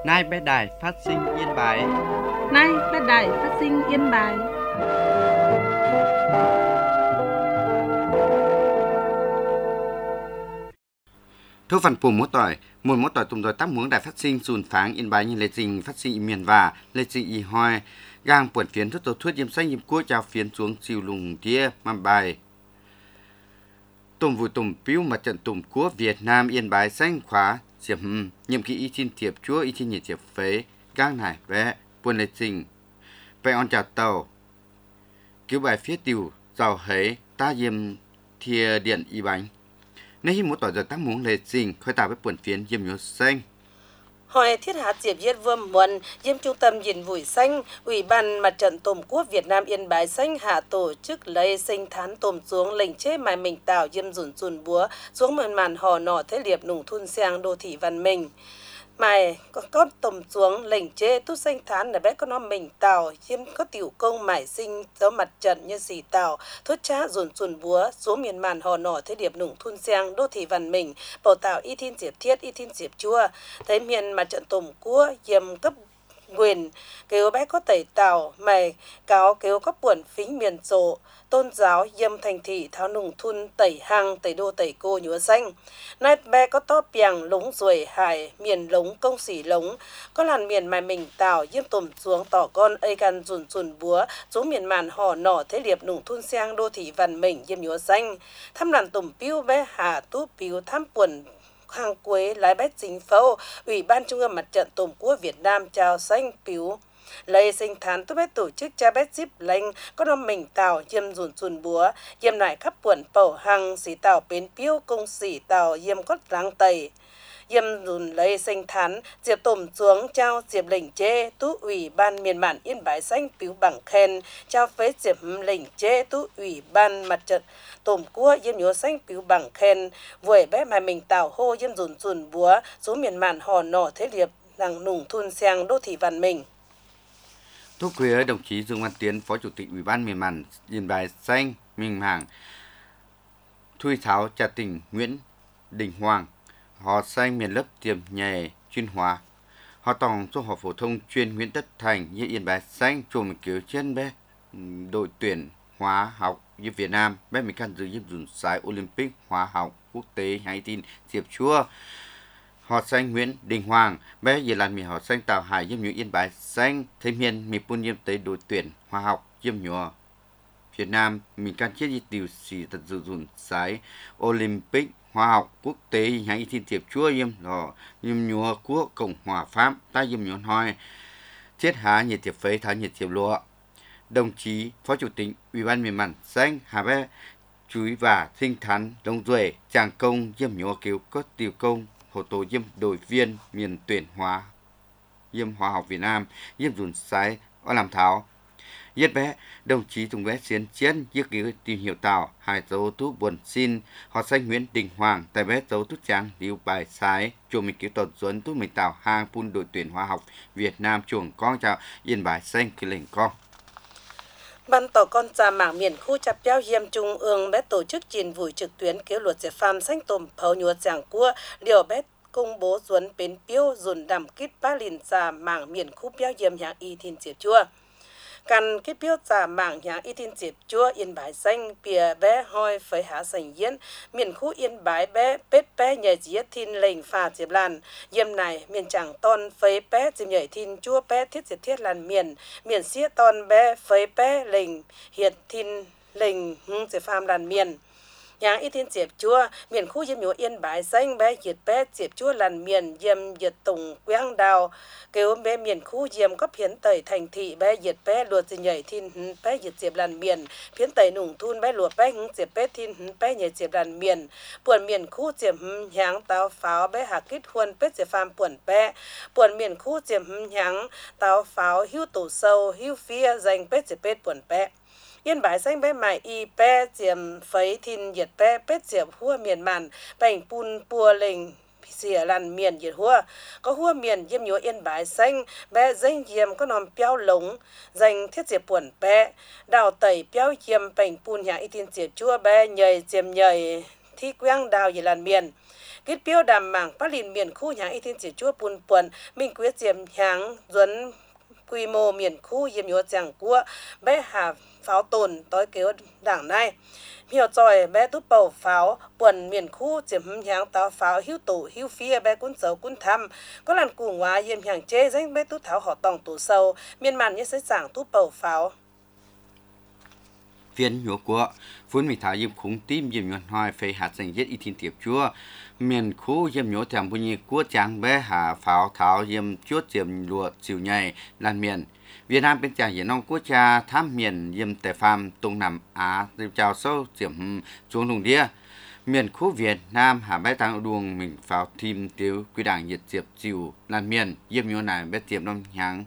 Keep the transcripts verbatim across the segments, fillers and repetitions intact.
Nay bé đài phát sinh Yên Bái. Nay bé đài phát sinh Yên Bái. Thu phần phù mỗi tỏi, một mỗi tỏi tùng rồi tác muốn đài phát sinh dùn pháng Yên Bái như lệ trình phát sinh miền và lệ trình y hoi gang buồn phiến thuốc tổ thuốc diêm xanh diêm cua chào phiến xuống chiều lùng tia mang bài. Tùng vui tùng piu mặt trận tùng của Việt Nam Yên Bái xanh khóa diệp nhiệm kỳ y tin tiệp chúa y tin nhiệt tiệp phế gang này vẽ buồn lệ trình vẽ on chào tàu cứu bài phía tiêu giàu hấy ta diêm thìa điện y bánh. Nếu một tỏi giờ tác muốn lệ trình khởi tạo với buồn phiến diêm nhớ xanh. Hội thiết hạt diệp viết vương muộn, diêm trung tâm nhìn vùi xanh, Ủy ban Mặt trận Tổ quốc Việt Nam Yên Bái xanh hạ tổ chức lấy sinh thán tôm xuống lệnh chế mài mình tạo diêm dùn dùn búa xuống màn màn hò nọ thế liệp nùng thun sang đô thị văn minh. Mày có con tôm xuống lệnh chế tu sinh thán là bé có nó mình tạo diêm có tiểu công mải sinh giáo mặt trận như xì tạo thốt trá dùn dùn búa xuống miền màn hò nọ thế liệp nùng thun sang đô thị văn minh bảo tạo y thiên diệp thiết y thiên diệp chua thấy miền Mặt trận Tổ quốc diêm cấp quyền kêu bé có tẩy tàu mày cáo kêu có buồn phính miền rộ tôn giáo dâm thành thị tháo nùng thun tẩy hang tẩy đô tẩy cô nhúa xanh nay bé có to piang lúng ruồi hải miền lúng công xỉ lúng có làn miền mài mình tàu diêm tùm xuống tỏ con ây gan dùn dùn búa xuống miền màn hò nọ thế liệp nùng thun sang đô thị văn mình diêm nhúa xanh thăm làn tùm piu bé hà tú piu thăm buồn hàng quế lái bét chính phủ Ủy ban Trung ương Mặt trận Tổ quốc Việt Nam chào xanh piu lấy sinh thán tôi bé tổ chức cha bé zip lệnh có năm mình tàu diêm dùn dùn búa diêm lại khắp buồn bầu hàng xỉ tàu bến piu công xỉ tàu diêm cốt láng tẩy diêm dùn lấy sinh thán diệp tổm xuống trao diệp lệnh chế tú Ủy ban miền mạn Yên Bái xanh piu bằng khen trao phế diệp lệnh chế tú Ủy ban Mặt trận Tổ quốc diêm nhúa xanh piu bằng khen vội bé mà mình tàu hô diêm dùn dùn búa xuống miền mạn hò nọ thế liệp làng nùng thun sang đô thị văn minh. Thúc quý đồng chí Dương Văn Tiến, Phó Chủ tịch Ủy ban miền mạn Yên Bái xanh Minh Hàng, Thui Tháo Trà Tỉnh Nguyễn Đình Hoàng, họ xanh miền lớp tiềm nhè chuyên hóa, họ tổng số học phổ thông chuyên Nguyễn Tất Thành như Yên Bái xanh chùm cứu trên bé đội tuyển hóa học như Việt Nam bé mình can dự giúp dùn giải Olympic hóa học quốc tế hai tin diệp chua. Họ xanh Nguyễn Đình Hoàng bé về làn miền họ xanh Tào Hải diêm nhúa Yên Bái xanh thêm miền miền buôn diêm tới đội tuyển hóa học diêm nhúa Việt Nam mình can chết đi tiêu xì thật dự dùn giải Olympic hóa học quốc tế hai tin diệp chua diêm đó diêm nhúa quốc Cộng hòa Pháp ta diêm nhúa hỏi chết há nhiệt tiệp phế tháo nhiệt tiệp lúa. Đồng chí Phó Chủ tịch Ủy ban miền mạn xanh Hà Bé Chúi và Sinh Thán Đông Duệ Tràng Công diêm nhúa cứu có tiểu công hồ tổ diêm đội viên miền tuyển hóa diêm hóa học Việt Nam diêm dùn sái ở làm tháo Yết bé đồng chí Tùng bé Xiên Chiến giết cứu tìm hiểu tàu hải dấu tú buồn xin họ xanh Nguyễn Đình Hoàng tại bé dấu tú trắng điều bài sái chuồng mình cứu tọt duẩn tú mình tàu hang pun đội tuyển hóa học Việt Nam chuồng con chào Yên Bái xanh cái lệnh con. Ban tổ con trà mảng miền khu chạp béo hiêm trung ương bé tổ chức truyền vùi trực tuyến kéo luật giải phàm xanh tôm phấu nhúa giảng cua liều bé công bố duẩn bến piêu dùn đầm kít ba lìn trà mảng miền khu béo hiêm hàng y thiên diệp chua căn kít béo trà mảng hàng y thiên diệp chua Yên Bái xanh bìa bé hoi phơi hạ sành yên miền khu Yên Bái bé bết bé nhảy diết thiên lệnh phà diệp làn diêm này miền chẳng ton phơi bé diệp nhảy thiên chua bé thiết diệp thiết làn miền miền xía ton bé phơi bé lệnh hiện thiên lệnh hưng diệp phàm làn miền nhà y thiên diệp chua miền khu diêm nhúa Yên Bái xanh bé diệt bé diệp chua làn miền diêm diệt tùng quang đào kêu bé miền khu diêm cấp hiến tẩy thành thị bé diệt bé luật diệp nhảy thiên bé diệt diệp làn miền hiến tẩy nùng thun bé luật bé hưng diệp bé thiên bé nhảy diệp làn miền buồn miền khu diệp nháng táo pháo bé hạ kích huân bé diệp phàm buồn bé buồn miền khu diệp nháng táo pháo hưu tổ sâu hưu phía dành bé diệp bé buồn bé Yên Bái xanh bé mải y bé diệm phấy thìn nhiệt bé bé diệm hua miền màn bành pun pua lệnh xỉa làn miền nhiệt hua có hua miền diêm nhúa Yên Bái xanh bé danh diệm có nòm béo lống danh thiết diệp buồn bé đào tẩy béo diệm bành pun nhà y tin diệp chua bé nhầy diệm nhầy thi quang đào dì làn miền kết biểu đàm mảng phát lìn miền khu nháng y thiên chỉ chúa bùn quần minh quyết diệm nháng duấn quy mô miền khu diệm nhúa chẳng cua bé hà pháo tồn tối kéo đảng này hiểu tròi bé tút bầu pháo quần miền khu diệm nháng táo pháo hiếu tổ hiếu phía bé cún dấu cún thăm có làn củ hóa diệm nháng chế danh bé tút tháo họ tòng tổ sâu miền màn như sẽ giảng tút bầu pháo phiên nhúa của phun mỹ thảo yếm khủng tim yếm nhuận hoài phê hạt dành giết y thiên tiệp chúa miền khu yếm nhúa thèm bùi nhị của tráng bé hà pháo tháo yếm chuốt yếm lụa chiều nhảy lan miền Việt Nam bên trà hiển nông quốc gia tham miền yếm tề phàm tung nằm Á tiêu trào sâu diệm xuống lùng đĩa miền khu Việt Nam hà bé tăng đuông mình pháo thìm tiêu quy đảng nhiệt diệp chiều lan miền yếm nhúa này bé tiệm nông nháng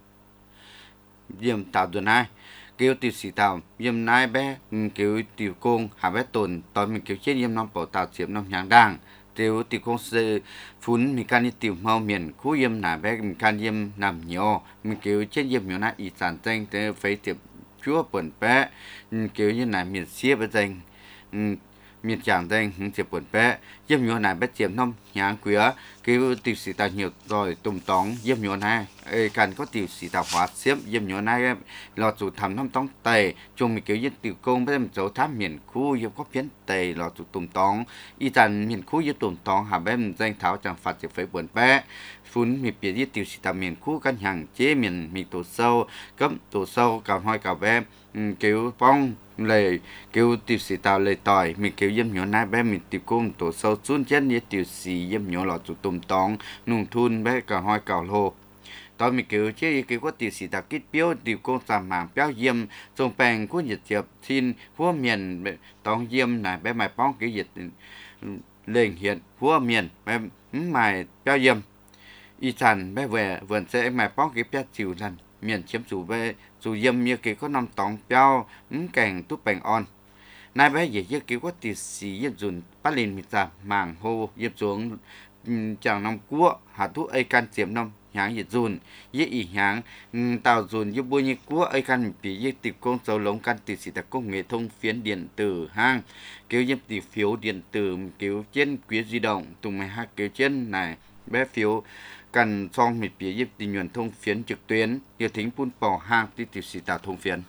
yếm tạo tuần hai kêu tiêu sĩ tàu yếm nai bé kêu tiêu công hà bé tồn tối mình kêu chết yếm nông bảo tàu diệp nông nháng đàng tiêu tiêu công sư phun mình can đi tiêu mau miền khu yếm nà bé mình can yếm nằm nhiều mình kêu chết yếm nhiều nà ý sản danh tới phải tiệp chúa bẩn bé kêu như nà miền xía bé danh miền tràng danh hướng tiệp bẩn bé yếm nhiều nà bé tiệp nông nháng quía kêu tiêu sĩ tàu nhiều rồi tùng tóng yếm nhiều nà ê can có tiêu sĩ tàu hóa xiêm yếm nhiều nà lọt chủ thầm nông tóng tề chung mình kêu yếm tiêu công bé mình dấu tháp miền khu yếm có phiến tề lọt chủ tùng tóng y tàn miền khu yếm tùng tóng hà bé mình danh tháo chẳng phạt chỉ phải bẩn bé phun mi biệt tiêu sĩ tàu miền khu căn hàng chế miền mi tổ sâu cấp tổ sâu cào hoi cào bé kêu phong lời kêu tiêu sĩ tàu lời tỏi mình kêu yếm nhiều nà bé mình tiêu công tổ sâu xuống chân như tiêu sĩ yếm nhiều lọt chủ tùng tóng nung thun bé cào hoi cào lô tao mình kêu chế kêu có tiêu sĩ tàu kít biểu tiêu công sàm mảng béo yếm trồng bèn của nhiệt diệp xin vua miền tông yếm này bé mày bóng cái nhiệt lên hiện vua miền bé mày béo yếm y sản bé về vườn sẽ mày bóng cái béo chiều lần miền chiếm chủ bé chủ yếm như cái có năm tông béo cảnh tút bèn on nay bé dễ dễ kêu có tiêu sĩ yếm dùn bắt lên mịt ra mảng hô yếm xuống chẳng năm cua hạt thuốc ai can chiếm năm nháng nhiệt dùn dễ ý nháng tàu dùn như bôi như cua ai can bị dễ tiệp công dấu lống can tiêu sĩ đặc công nghệ thông phiến điện tử hang kêu yếm tỷ phiếu điện tử kêu trên quý di động tùng mày hai kêu trên này bé phiếu cần xong mịt bìa yếm tỷ nhuận thông phiến trực tuyến như thính phun bỏ hang tí tiêu sĩ tạo thông phiến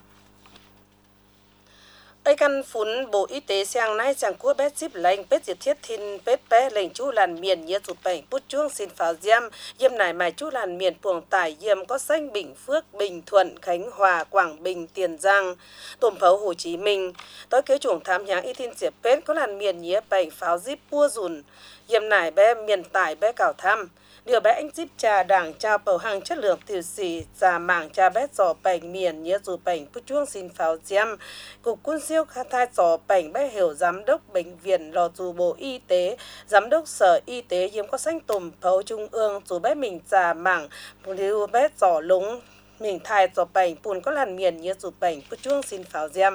ấy căn phun bộ y tế sang nay chẳng cua bé chip lệnh bé diệt thiết thìn bé bé lệnh chú làn miền nhiệt chụp bệnh bút chuông xin pháo diêm diêm này mài chú làn miền puồng tải diêm có xanh Bình Phước Bình Thuận Khánh Hòa Quảng Bình Tiền Giang tôm phấu Hồ Chí Minh tối kế chuồng thám nháng y thiên diệp bé có làn miền nhiệt bệnh pháo zip pua dùn diêm này bé miền tải bé cào thăm điều bé anh zip trà đảng trao bầu hàng chất lượng tiêu xì trà mảng trà bé giò bệnh miền nhiệt dù bệnh bút chuông xin pháo diêm cục quân siêu khai thai giò bệnh bé hiểu giám đốc bệnh viện lò dù bộ y tế giám đốc sở y tế diêm có xanh tùm phấu trung ương dù bé mình trà mảng điều bé giò lúng mình thai giò bệnh bùn có làn miền nhiệt dù bệnh bút chuông xin pháo diêm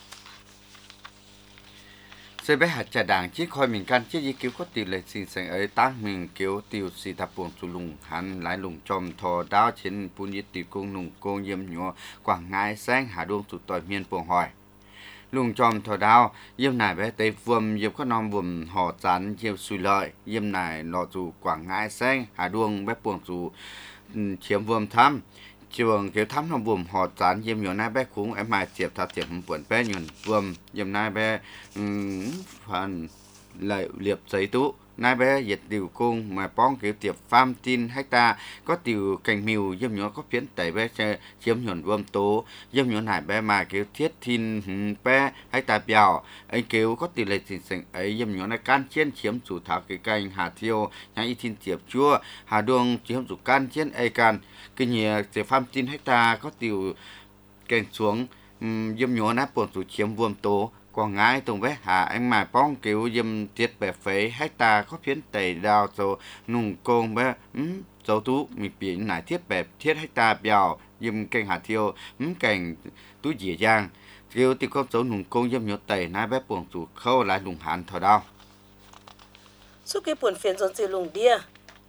sẽ bé hạt trà đảng chiếc khoi mình can chiếc gì cứu có tiêu lệ xin sang ấy tác mình cứu tiêu sĩ thập buồn chủ lùng hắn lái lùng tròm thò đao trên bùn nhiệt tiêu công lùng công yếm nhỏ quảng ngãi sang hà đôn tụt tỏi miền buồn hỏi lùng tròm thò đao yếm này bé tây vuông yếm có nom vuông họ chán yếm xùi lợi yếm này lọ chủ quảng ngãi sang hà đôn bé buồn chủ chiếm vuông thăm trường kiểu thắm nó buồm họ chán yếm nhiều nay bé khúng em mai tiệp thà tiệp buồn bé nhuần buồm yếm nay bé phần lợi liệp giấy tú nay bé diệt điều cung mà bong kiểu tiệp farm tin hecta có tiểu cành mìu yếm nhỏ có phiến tẩy bé chiếm nhuần buồm tố yếm nhỏ này bé mà kiểu thiết tin bé hecta bèo anh kiểu có tỷ lệ tình sinh ấy yếm nhỏ này can chiến chiếm chủ thảo cái cành hà thiêu nhang y tin tiệp chua hà đuông chiếm chủ can chiến ai can cái nhà tiệp farm tin hecta có tiểu cành xuống yếm nhỏ này buồn chủ chiếm buồm tố quảng ngãi tùng bé hà anh mà bong kiểu dâm tiết bè phế hecta có phiến tẩy đào rồi nung công bé um, dấu tú mình biển nải thiết bè thiết hecta bèo dâm kênh hà thiêu um, cảnh tú dĩa giang kiểu thì có dấu nung công dâm nhột tẩy nai bé buồn chủ khâu lại lùng hàn thở đau suốt cái buồn phiền dồn dì lùng đia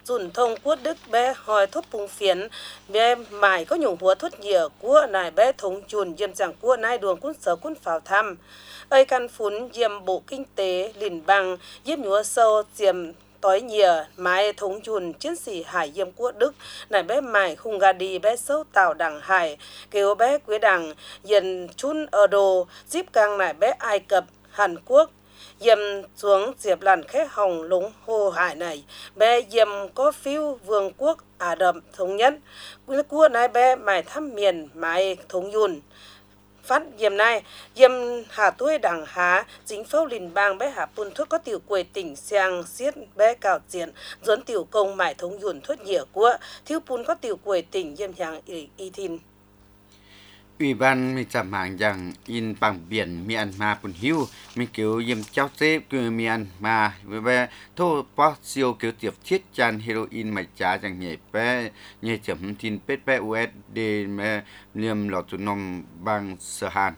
dùn thông quốc đức bé hỏi thốt bùng phiến bé mải có nhung húa thốt nhựa của nài bé thống chuồn diêm giảng của nai đường quân sở quân pháo thăm ơi căn phún diêm bộ kinh tế lìn bằng diêm nhúa sâu diêm tối nhìa mái thống chuồn chiến sĩ hải diêm quốc đức nài bé mải khung gà đi bé sâu tàu đằng hải kêu bé quế đằng dần chun ở đồ díp căng nài bé Ai Cập Hàn Quốc diêm xuống diệp làn khé hồng lúng hồ hải này bé diêm có phiêu vương quốc Ả Rập thống nhất của nai bé mải thăm miền mái thống yun phát diêm này diêm hà tuổi đảng há chính phâu lìn bang bé hà pun thuốc có tiểu quầy tỉnh sang xiết bé cào diện dẫn tiểu công mải thống yun thuốc nhựa của thiếu pun có tiểu quầy tỉnh diêm hàng y, y thìn Ủy ban mi chạm hàng rằng in bằng biển Myanmar bùn hiu mi kiểu yếm cháu xếp của Myanmar với bé thô bó siêu kiểu tiệp thiết chan heroin mạch trả rằng nhảy bé nhảy chấm tin pết bé u ét đê mẹ liêm lọt tụ nông bằng sở hàn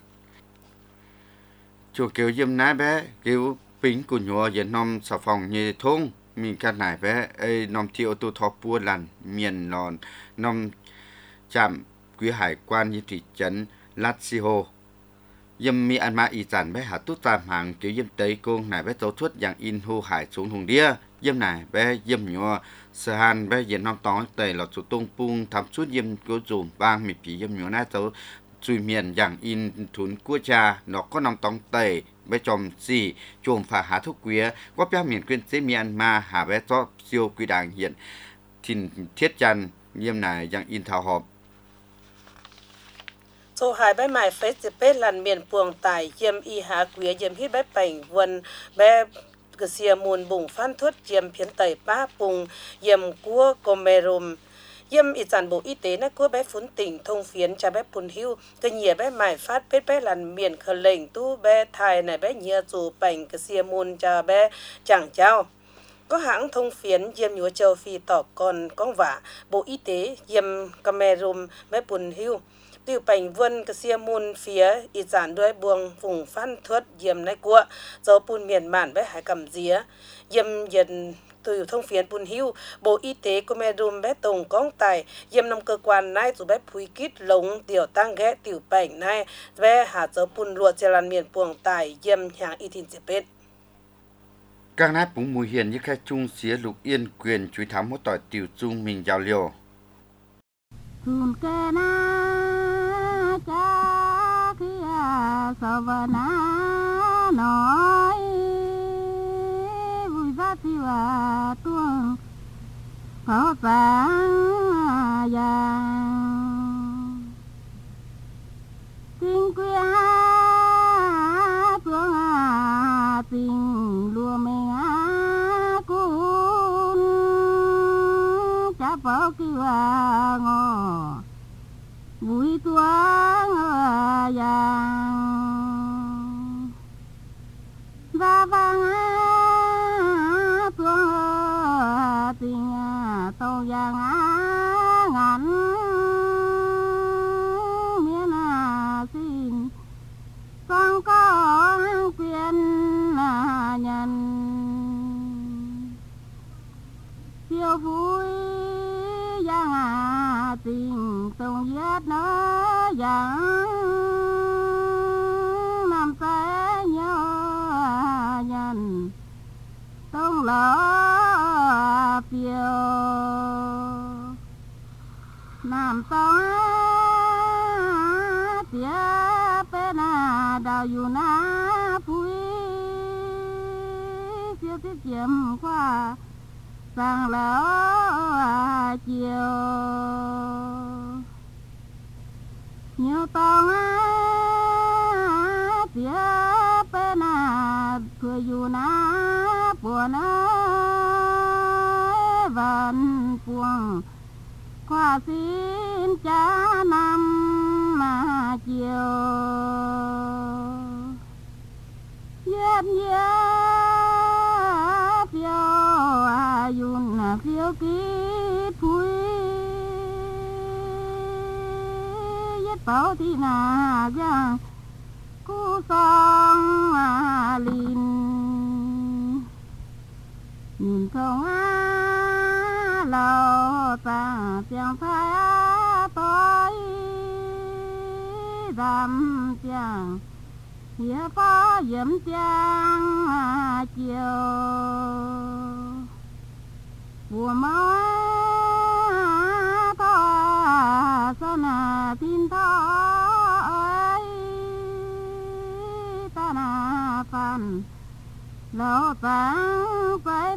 chủ kiểu yếm ná bé kiểu pính của nhua dân nông sở phòng như thông mình cắt nải bé ê nông thiệu tụ thọ bua lằn miền lòn nông chạm quý hải quan như thị trấn Latsio yếm Myanmar y sản bé hạ tút tam hàng kiểu yếm tây công này bé tấu thuất dạng in hô hải xuống hùng đĩa yếm này bé yếm nhua sở hàn bé diện nông tóm tây lọt số tung pung thăm suốt yếm cố dùm bang mì phí yếm nhua nát tấu chui miền dạng in thún cua cha nó có nông tóm tây bé chòm xì chồm phá há thuốc quía có bé miền quyên chế Myanmar hà bé cho siêu quy đảng hiện thìn thiết chăn yếm này dạng in thảo họp số hai bé mài phết dịp bết lần miền buồng tài diêm y há quía diêm hít bé bảnh vân bé cái xìa mùn bùng phan thuất diêm phiến tẩy ba bùng diêm cua comerum diêm y sản bộ y tế nè của bé phun tỉnh thông phiến cha bé phun hưu cái nhìa bé mài phát bết bé lần miền khờ lệnh tu bé thai này bé nhìa dù bảnh cái xìa mùn cha bé chẳng trao có hãng thông phiến diêm nhúa châu phi tỏ còn con vả bộ y tế diêm camerum bé phun hưu tiểu bảnh vân cái xia môn phía y sản đuôi buông vùng phan thuất diêm này của do pun miền mạn với hải cầm día diêm dần từ thông phiến pun hưu bộ y tế của mẹ đùm bé tổng công tài diêm năm cơ quan này dù bé phui kít lống tiểu tăng ghé tiểu bảnh này bé hạ dấu pun luộc trên làn miền buồng tài diêm hàng y thìn dịp bết các nát cũng mùi hiền như khai chung xía lục yên quyền chuối thám hốt tỏi tiểu chung mình giao liều cha kia savana nói vui ra tiêu à tuông có vàng vàng tình quê tuông à tình lúa mình à cún cha bao kia ngò vui tuang vàng và vàng tuang tình tàu vàng ngắn miền xin con có quyền nhận siêu vui vàng tình tông giết nó vàng nằm tay nhớ nhận tông lỡ phiêu nằm tông phía bên đào dù na phui phía tiết kiệm qua sang lỡ chiều nhiều tông phía bên thừa dù na buồn vẫn buồn qua xin cha năm mà chiều yết yết phiêu ayun phiêu kít phui yết bảo thì na giang cu song lin nhìn không Hiệp phó diễm trang chiều Bùa mơ có sơn tin thọ ấy ta na phần lâu vắng phải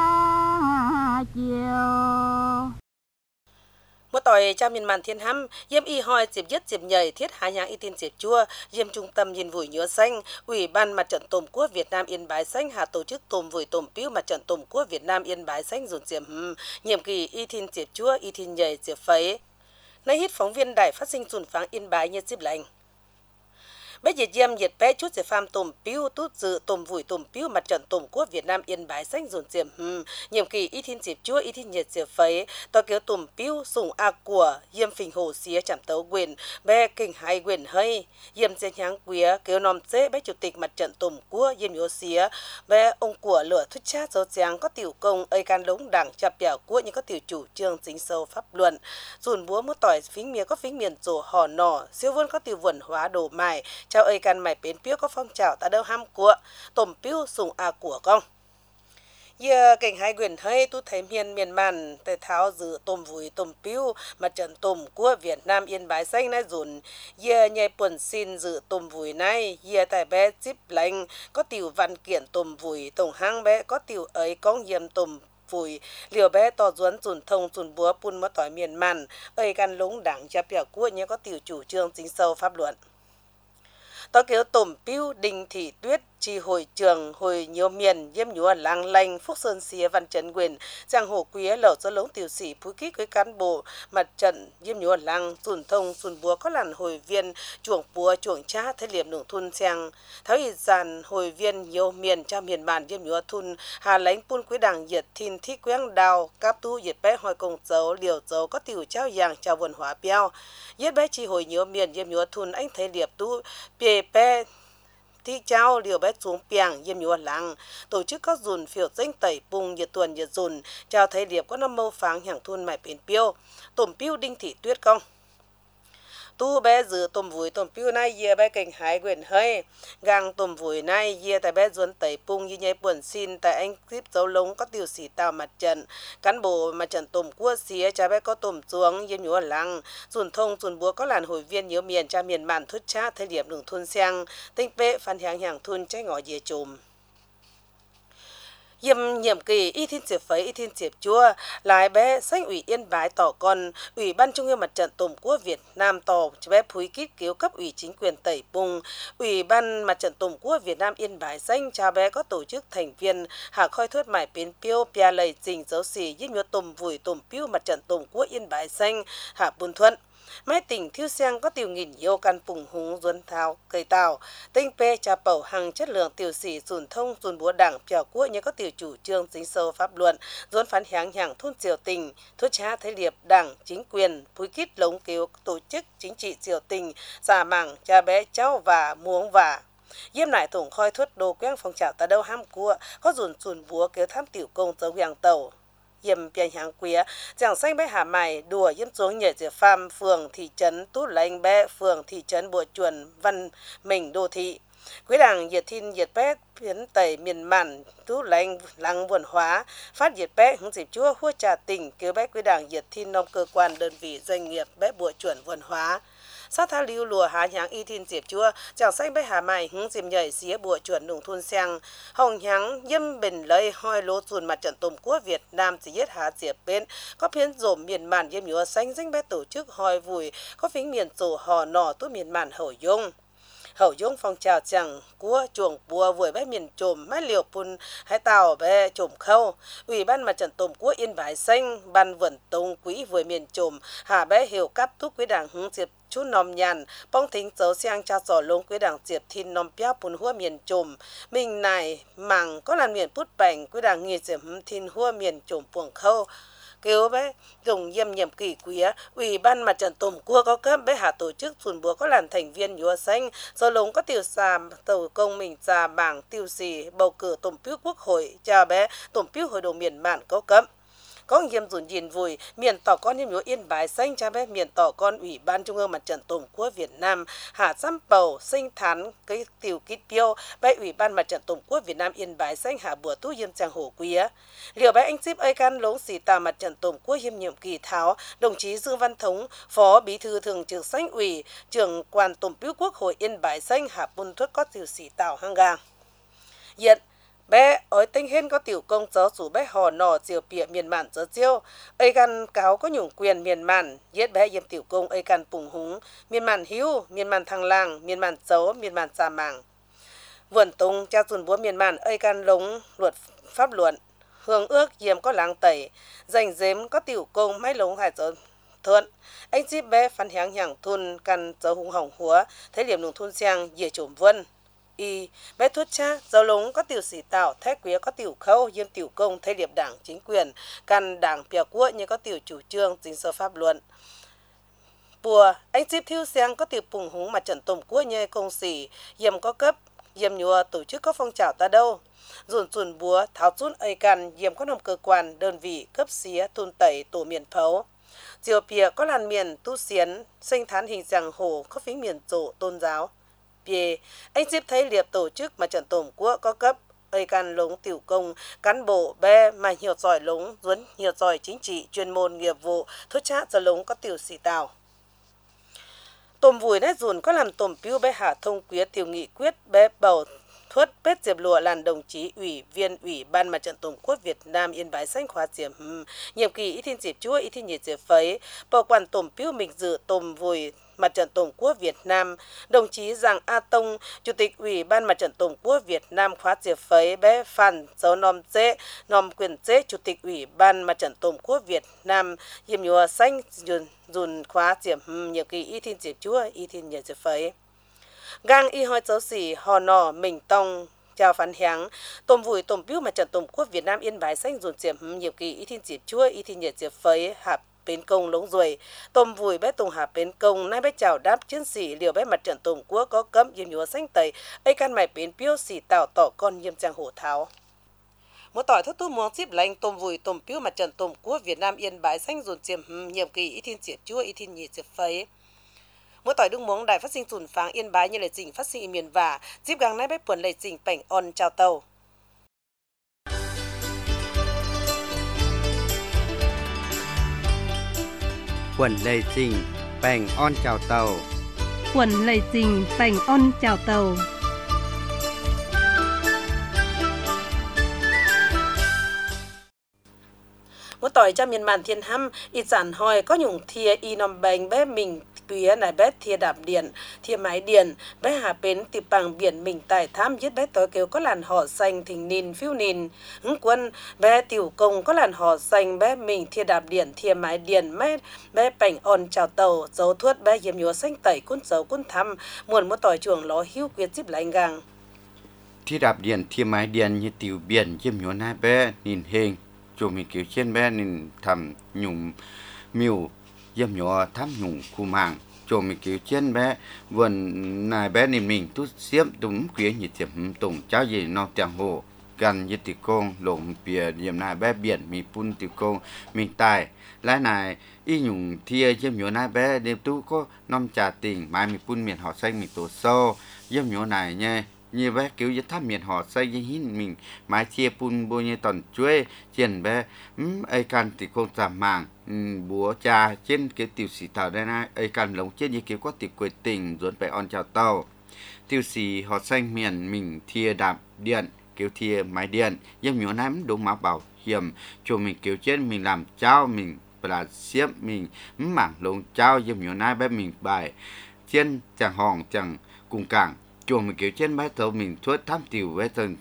pha chiều. Một tỏi cha miền màn thiên hăm, yếm y hoi dịp dứt dịp nhảy thiết hạ nhang y tin dịp chua, yếm trung tâm nhìn vùi nhớ xanh, Ủy ban Mặt trận Tổ quốc Việt Nam Yên Bái Xanh hạ tổ chức tôm vùi tôm piu Mặt trận Tổ quốc Việt Nam Yên Bái Xanh dồn dịp hừm, nhiệm kỳ y tin dịp chua, y tin nhảy dịp phấy. Nay hít phóng viên đài phát sinh dùn pháng Yên Bái như dịp lành. Bé diệt diêm diệt bé chút diệt pham tôm piu tút dự tôm vùi tôm piu Mặt trận Tổ quốc Việt Nam Yên Bái Xanh dồn dịp hừm, nhiệm kỳ y tin dịp chua y tin nhảy dịp phấy, tòa kéo tôm piu sùng a của yếm phình hồ xía chạm tấu quyền bé kinh hai quyền hơi yếm dê nháng quía kéo nòm dê bé chủ tịch Mặt trận Tổ quốc yếm nhớ xía bé ông của lửa thuyết chát dấu giang có tiểu công ấy can lống đảng chạp bẻo của những có tiểu chủ trương chính sâu pháp luận dùn búa múa tỏi phính mía có phính miền rổ hò nỏ siêu vươn có tiểu vườn hóa đồ mài chào ấy can mày bến piếu có phong trào ta đâu ham của tôm piu sùng a của con. Giờ cảnh hai quyền hơi tu thấy miền miền màn tại tháo dự tôm vùi tôm piu Mặt trận tôm của Việt Nam Yên Bái Xanh này dùn giờ nhảy quần xin dự tôm vùi này giờ tại bé chip lành có tiểu văn kiện tôm vùi tổng hang bé có tiểu ấy có yếm tôm vùi liều bé to duấn dùn thông dùn búa pun mất tỏi miền màn ấy can lúng đảng cha bẻo của nhớ có tiểu chủ trương chính sâu pháp luận. Tòa kéo tôm piu Đinh Thị Tuyết chi hội trường hồi nhiều miền yếm nhúa làng lành Phúc Sơn xía Văn Trấn quyền giang hồ quý lẩu do lống tiểu sĩ phú kích với cán bộ Mặt trận yếm nhúa làng dùn thông dùn búa có làn hồi viên chuồng búa chuồng cha thế liệp nông thôn sang tháo y dàn hồi viên nhiều miền cho miền bản yếm nhúa thun hà lãnh pun quý đảng diệt thìn thi quang đào cáp tu diệt bé hồi công dấu liều dấu có tiểu trao giang chào vườn hóa beo yết bé chi hồi nhiều miền yếm nhúa thun anh thế liệp tu bề bé thi trao liều bé xuống piang yếm nhúa làng tổ chức các dùn phiểu danh tẩy bùng nhiệt tuần nhiệt dùn chào thấy điệp có năm mâu pháng hàng thun mải bến piêu tôm piu Đinh Thị Tuyết công tu bé dự tôm vùi tôm piu này dìa bé cảnh hái quyền hơi gang tôm vùi này dìa tại bé duấn tẩy bùng như nhảy buồn xin tại anh clip dấu lống có tiểu sĩ tàu Mặt trận cán bộ Mặt trận tôm cua xía cha bé có tôm xuống yếm nhúa làng dùn thông dùn búa có làn hồi viên nhiều miền cha miền màn thuyết chát thời điểm đường thôn sang tinh bệ phản hàng hàng thôn trái ngõ dìa chùm yếm nhiệm kỳ y thiên diệp phấy y thiên diệp chua lái bé xanh Ủy Yên Bái tỏ con Ủy ban Trung ương Mặt trận Tổ quốc Việt Nam tỏ bé phúi kít cứu cấp ủy chính quyền tẩy bùng Ủy ban Mặt trận Tổ quốc Việt Nam Yên Bái Xanh cha bé có tổ chức thành viên hạ khoi thuyết mải bến piêu pia lầy trình dấu xì yếm nhúa tôm vùi tôm piu Mặt trận Tổ quốc Yên Bái Xanh hạ buôn thuận mai tỉnh thiêu sang có tiểu nghìn yêu căn phùng húng duấn thao cây tàu tinh pe trà bầu hàng chất lượng tiểu sĩ dùn thông dùn búa đảng pèo quốc như có tiểu chủ trương chính sâu pháp luận duấn phán hàng hàng thôn triều tình thốt cha thế liệp đảng chính quyền phúi kít lống cứu tổ chức chính trị triều tình giả mảng cha bé cháu và muống và yếm lại tổng khoi thuyết đồ quang phong trào ta đâu ham cua có dùn dùn búa kéo tham tiểu công dấu hàng tàu yếm biển hàng quía giảng xanh bé hà mày đùa yếm xuống nhảy diệp pham phường thị trấn Tút Lành bé phường thị trấn Bùa Chuồn Văn Mình đô thị quý đảng diệt thiên diệt bé phiến tẩy miền màn Tút Lành lăng vườn hóa phát diệt bé hướng dịp chúa hua trà tỉnh cứu bé quý đảng diệt thiên nông cơ quan đơn vị doanh nghiệp bé Bùa Chuồn vườn hóa sát tha lưu lùa há nháng y thiên diệp chua chẳng xanh bé hà mày hướng diệp nhảy xía Bùa Chuồn nông thôn sang hồng nháng yếm bình lấy hoi lô dùn Mặt trận Tổ quốc Việt Nam chỉ yết há diệp bên có phiến rổm miền màn yếm nhúa xanh danh bé tổ chức hoi vùi có phính miền rổ hò nỏ tốt miền màn hậu dung hậu dung phong trào chẳng của chuồng bùa vùi bé miền trồm mái liều pun hai tàu bé trồm khâu Ủy ban Mặt trận Tổ quốc Yên Bái Xanh ban vườn tông quỹ vùi miền trồm hà bé hiểu cắp thúc quý đảng hướng diệp chú nòm nhàn bong thính dấu sang cha sò lông quý đảng diệp thiên nòm pia pun hua miền trồm mình này mảng có làn miền pút bành quý đảng nghi diệp thiên hua miền trồm puồng khâu kêu bé dùng yếm nhiệm kỳ quý Ủy ban Mặt trận Tổ quốc có cấp bé hạ tổ chức dùn búa có làn thành viên nhúa xanh do lống có tiểu xà tàu công mình xà bảng tiêu xì bầu cử tổng piu quốc hội cha bé tổng piu hội đồng miền mạn có cấp có nghiêm dùn nhìn vùi miền tỏ con yếm nhúa Yên Bái Xanh cha bé miền tỏ con Ủy ban Trung ương Mặt trận Tổ quốc Việt Nam hạ xăm bầu sinh thán cái tiểu kít piêu bé Ủy ban Mặt trận Tổ quốc Việt Nam Yên Bái Xanh hạ bùa tu yếm chàng hổ quý á liệu bé anh ship ơi can lống xì tà Mặt trận Tổ quốc yếm nhiệm kỳ tháo đồng chí Dương Văn Thống phó bí thư thường trực Xanh ủy trưởng quan tổng biêu Quốc hội Yên Bái Xanh hạ bùn thuất có tiểu xì tào hang gang hiện bé ở tinh hên có tiểu công giáo chủ bé hò nò chiều bịa miền mạn chớ chiêu ấy gan cáo có nhung quyền miền mạn giết bé yếm tiểu công ấy gan bùng húng miền mạn hiu miền mạn thăng lang miền mạn xấu miền mạn xa màng vườn tung cha dùn búa miền mạn ấy gan lống luật pháp luận hương ước yếm có láng tẩy dành dếm có tiểu công máy lống hải chớ thuận anh ship bé phán hiáng hiảng thun căn chớ hùng hỏng húa thấy điểm nông thun sang dìa trộm vân y bé thuốc cha dầu lống có tiểu sĩ tạo thái quý có tiểu khâu yếm tiểu công thay điệp đảng chính quyền căn đảng bìa quốc như có tiểu chủ trương chính sơ pháp luận bùa anh ship thiêu sang có tiểu bùng húng Mặt trận Tổ quốc như công sĩ yếm có cấp yếm nhùa tổ chức có phong trào ta đâu dùn dùn búa tháo chun ấy căn yếm có nằm cơ quan đơn vị cấp xía thun tẩy tổ miền phấu chiều bìa có làn miền tu xiến sinh thán hình dạng hồ có phí miền tổ tôn giáo bìa anh ship thấy liệp tổ chức Mặt trận Tổ quốc có cấp ấy can lống tiểu công cán bộ bé mà nhiều giỏi lống duấn nhiều giỏi chính trị chuyên môn nghiệp vụ thuốc chát giờ lống có tiểu sĩ tào tôm vùi nét dùn có làm tôm piu bé hạ thông quyết tiểu nghị quyết bé bầu thuất bết diệp lụa làn đồng chí ủy viên Ủy ban Mặt trận Tổ quốc Việt Nam Yên Bái Xanh khóa diệp nhiệm kỳ ít thiên diệp chúa ít thiên nhiệt diệp phấy bảo quản tôm piu mình dự tôm vùi Mặt trận Tổ quốc Việt Nam đồng chí Giàng A Tông Chủ tịch Ủy ban Mặt trận Tổ quốc Việt Nam khóa diệp phấy bé Phan dấu nom dễ nom quyền dễ Chủ tịch Ủy ban Mặt trận Tổ quốc Việt Nam yếm nhùa xanh dùn dùn khóa diệp nhiệm kỳ ít thiên diệp chúa ít thiên nhiệt diệp phấy gang y hoi dấu xỉ hò nò mình tông chào phán hiáng tôm vùi tôm piu Mặt trận Tổ quốc Việt Nam Yên Bái Xanh dùn diệp nhiệm kỳ ít thiên diệp chúa ít thiên nhiệt diệp phấy hạp bến công lống ruồi tôm vùi bé tùng hạ bến công nay bé chào đáp chiến sĩ liều bé Mặt trận Tổ quốc có cấm yếm nhúa xanh tẩy ấy can mày bến piu xỉ tạo tỏ con yếm trang hổ tháo một tỏi thất tu muông ship lành tôm vùi tôm piu Mặt trận Tổ quốc Việt Nam Yên Bái Xanh dồn diệp nhiệm kỳ ít thiên diệp chúa ít thiên nhiệt diệp phấy mỗi tỏi đung muông đài phát sinh dùn pháng Yên Bái như lệ trình phát sinh miền và ship gang nay bé buồn lệ trình bảnh on chào tàu quần lê trình bành on chào tàu quần lầy trình bành on chào tàu một tỏi cho miền màn thiên hăm ít sản hoi có nhung thia y nằm bành bé mình quý này bé thia đạp điện thia máy điện bé hà bến tiệp bằng biển mình tài tham giết bé tối kêu có làn họ xanh thình nín phiêu nín hứng quân bé tiểu công có làn họ xanh bé mình thia đạp điện thia máy điện bé bé bành on chào tàu dấu thuất bé yếm nhúa xanh tẩy cún dấu cún thăm muôn một tỏi chuồng ló hữu quyết díp lạnh gang thi đạp điện thia máy điện như tiểu biển yếm nhúa nai bé nhìn hình chủ mình kiểu trên bé nên thầm nhung miêu yếm nhúa thăm nhung khu màng chủ mình kiểu trên bé vườn nài bé nên mình tu xiêm đúng quý như tiệm tùng cháu gì nó tiếng hồ gần như tiểu công lồng bìa điểm nài bé biển mi pun tiểu công mình tài lái này y nhung thia yếm nhúa nài bé đêm tu có năm trà tình mai mi pun miền họ xanh mi tổ sâu yếm nhúa này nhé như bé kiểu như tháp miền họ xây như hin mình mái chia pun bôi như tòn chuối trên bé um, ai can thì con giảm màng um, búa cha trên cái tiểu sĩ thảo đây này ai can lồng trên như kiểu có tiểu quê tình rồi phải on chào tàu tiểu sĩ họ xanh miền mình thia đạp điện kiểu thia máy điện yếm nhúa nắm đúng máu bảo hiểm cho mình kiểu trên mình làm cháo mình là xiếp mình mảng lồng cháo yếm nhúa nai bé mình bài trên chẳng hòn chẳng cùng cảng chuồng mình kiểu trên bé tàu mình thuốc thám tiểu bé tần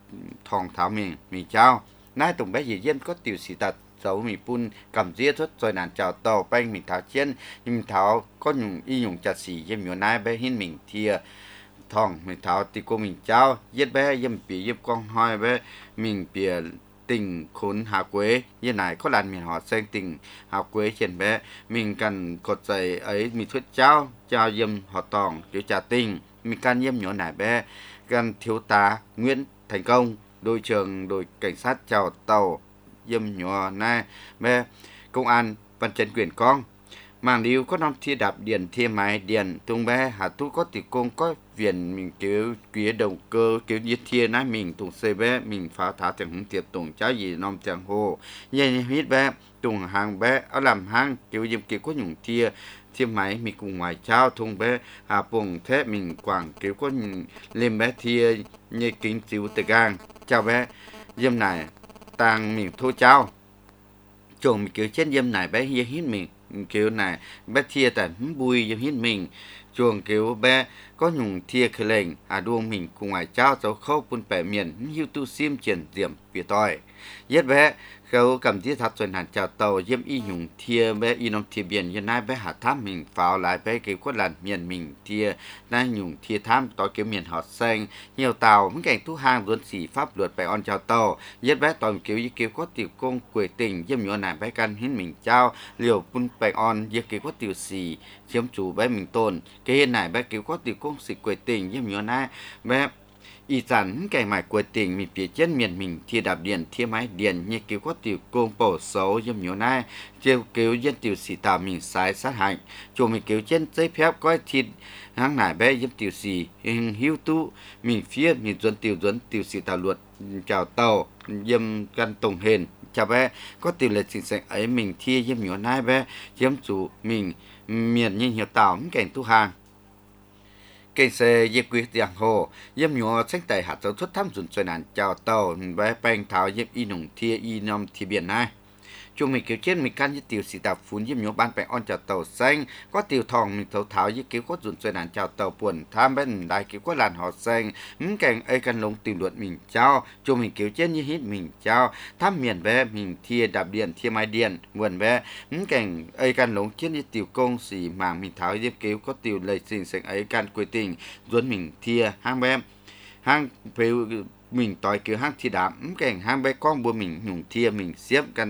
thòng thảo mình mình trao nãy tụng bé gì dân có tiểu sĩ tật dấu mình pun cầm dĩa thuốc rồi nàn chào tàu banh mình tháo trên nhưng mình tháo có nhung y nhung chặt xỉ dân nhiều nãy bé hin mình thìa thòng mình tháo thì cô mình trao giết bé dân bị giết con hoi bé mình bìa tình khốn hạ quế như này có lần mình họ xem tình hạ quế trên bé mình cần cột dậy ấy mình thuyết trao trao dâm họ tòng kiểu trả tình mình can yếm nhỏ nải bé gan thiếu tá Nguyễn Thành Công đội trưởng đội cảnh sát chào tàu dâm nhỏ na bé công an văn trấn quyền con màng liu có năm thi đạp điện thi máy điện tung bé hạ tu có tỷ công có viện mình kiểu kia động cơ kiểu nhiệt thiên na mình tung xe bé mình phá thả chẳng hứng tiệp tung cháu gì nom chẳng hồ vậy hít bé tung hàng bé ở làm hang kiểu dâm kiểu có nhung thia thiên máy mình cùng ngoài trao thùng bé hà bùng thế mình quảng kiểu có lên bé thia như kính chiếu tờ gang chào bé dâm này tàng mình thô trao chồng mình kiểu trên dâm này bé hiên hít mình kiểu này bé thia tại bùi dâm hít mình chuồng kiểu bé có nhung thia khởi lệnh à đuông mình cùng ngoài trao dấu khâu bún bẻ miền hiu tu sim triển điểm phía tỏi yết bé khâu cầm thiết thật chuẩn hẳn chào tàu yếm y nhung thia bé y nông thia biển như nay bé hạ thám mình pháo lại bé kiểu có làn miền mình thia nay nhung thia thám tỏi kiểu miền họ xanh nhiều tàu những cảnh thu hàng vốn xỉ pháp luật bé on chào tàu yết bé toàn kiểu y kiểu có tiểu công quê tình yếm nhỏ này bé căn hiến mình trao liều bún bé on yết kiểu có tiểu xỉ chiếm chủ bé mình tôn cái hiện này bé kiểu có tiểu công xỉ quê tình yếm nhỏ này bé y sản cái mải của tỉnh mình phía trên miền mình thì đạp điện thiên máy điện như kiểu có tiểu công bổ xấu giống nhiều nay chiều kiểu dân tiểu sĩ tạo mình sai sát hại chủ mình kiểu trên giấy phép coi thịt hàng nải bé dân tiểu sĩ hình hữu tu mình phía mình dân tiểu dân tiểu sĩ tạo luật chào tàu dâm căn tổng hền chào bé có tiểu lệ chính sách ấy mình thi dâm nhiều nay bé chiếm chủ mình miền như nhiều tàu cảnh tu hàng cây xe dây quý giang hồ yếm nhỏ sách tại hạt giáo xuất thăm dùn xoay nạn chào tàu bé bánh tháo yếm y nồng thia y nông thì biển này chúng mình kiểu trên mình căn với tiểu sĩ tạp phun yếm nhỏ ban bánh on chào tàu xanh có tiểu thòng mình thấu tháo với kiểu có dùn xoay nạn chào tàu buồn tham bên đại kiểu có làn họ xanh những cảnh ấy căn lông tìm luận mình trao chúng mình kiểu trên như hít mình trao thăm miền bé mình thia đạp điện thia mai điện nguồn bé những cảnh ấy căn lông trên như tiểu công sĩ màng mình tháo yếm kiểu có tiểu lệ sinh sinh ấy căn quê tình duốn mình thia hang bé hang phiêu mình tỏi kiểu hang thi đám cảnh hang bé con bùa mình nhung thia mình xiếp căn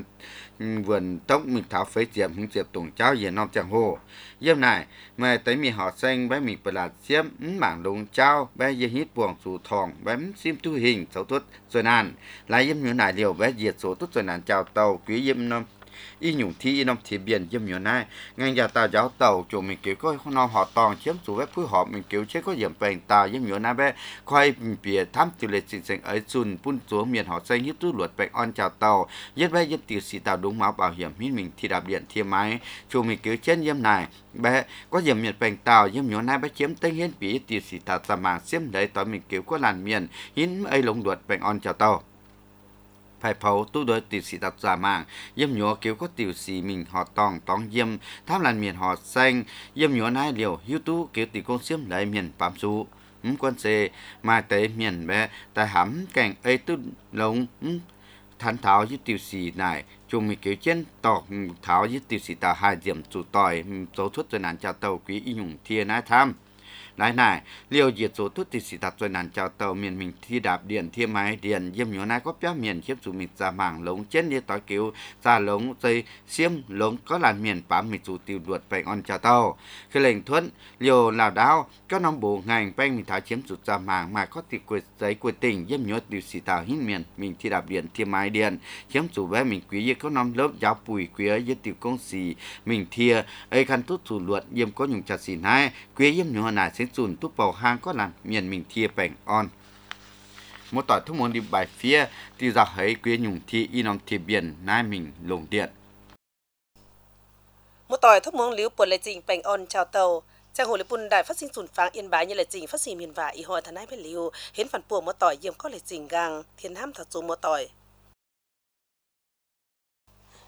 vườn tốc mình tháo phế diệm hứng diệp tổng cháu về non chẳng hồ yếm này mà tới mình họ xanh bé mình phải là xiếp mảng lông cháu bé dây hít buồng sù thòng bé sim tu hình xấu tuất rồi nàn lại yếm như này liều bé diệt số tuất rồi nàn chào tàu quý yếm năm y nhung thi y nông thì biển yếm nhiều nay ngành nhà tàu giáo tàu chủ mình kiểu có non họ tòng chiếm số bé phối hợp mình kiểu chế có điểm bền tàu yếm nhiều nay bé khoai bìa thăm từ lệ sinh sinh ấy xuân phun xuống miền họ xanh hít tu luật bạch on chào tàu yết bé yếm tiểu sĩ tàu đúng máu bảo hiểm hít mình thì đạp điện thiên máy chủ mình kiểu trên yếm này bé có điểm miền bền tàu yếm nhiều nay bé chiếm tên hiến bì tiểu sĩ tàu ra màng xiêm đấy tỏi mình kiểu có làn miền hít ấy lồng luật bạch on chào tàu phải phẫu tu đối tiểu sĩ tập giả mạng yếm nhỏ kiểu có tiểu sĩ mình họ tòng tòng yếm tham làn miền họ xanh yếm nhỏ nai liều hiu tu kiểu tiểu công xiêm lấy miền bám su ừm quân xe mà tới miền bé tại hắm cảnh ấy tu lông thán tháo với tiểu sĩ này chung mình kiểu trên tọc tháo với tiểu sĩ tàu hai điểm chủ tỏi số thuốc cho nạn chào tàu quý y nhung thiên nai tham này này liều diệt số thuốc tiểu sĩ tập rồi nạn chào tàu miền mình thi đạp điện thiên máy điện yếm nhỏ này có bé miền chiếm chủ mình ra mảng lống trên như tỏi kiểu ra lống dây xiêm lống có làn miền bám mình chủ tiêu luật bánh on chào tàu khi lệnh thuận liều lào đáo có năm bộ ngành bánh mình tháo chiếm chủ ra mảng mà có tỷ quê giấy quê tình yếm nhỏ tiểu sĩ tàu hít miền mình thi đạp điện thiên máy điện chiếm chủ bé mình quý có năm lớp giáo bùi quý với tiểu công sĩ mình thia ấy khăn tốt chủ luật yếm có nhung chặt xì này quý yếm nhỏ này sẽ dùn túp bầu hang có làn miền mình thia bánh on một tỏi thông môn đi bài phía thì ra thấy quý nhung thi y nông thì biển nai mình lồng điện một tỏi thông môn liu buồn lệ trình bánh on chào tàu trang hồ lệ bùn đại phát sinh sùn phang yên bái như lệ trình phát sinh miền vả y hồi thần ái bên liu hiến phản buộc một tỏi yếm có lệ trình gang thiên ham thật số một tỏi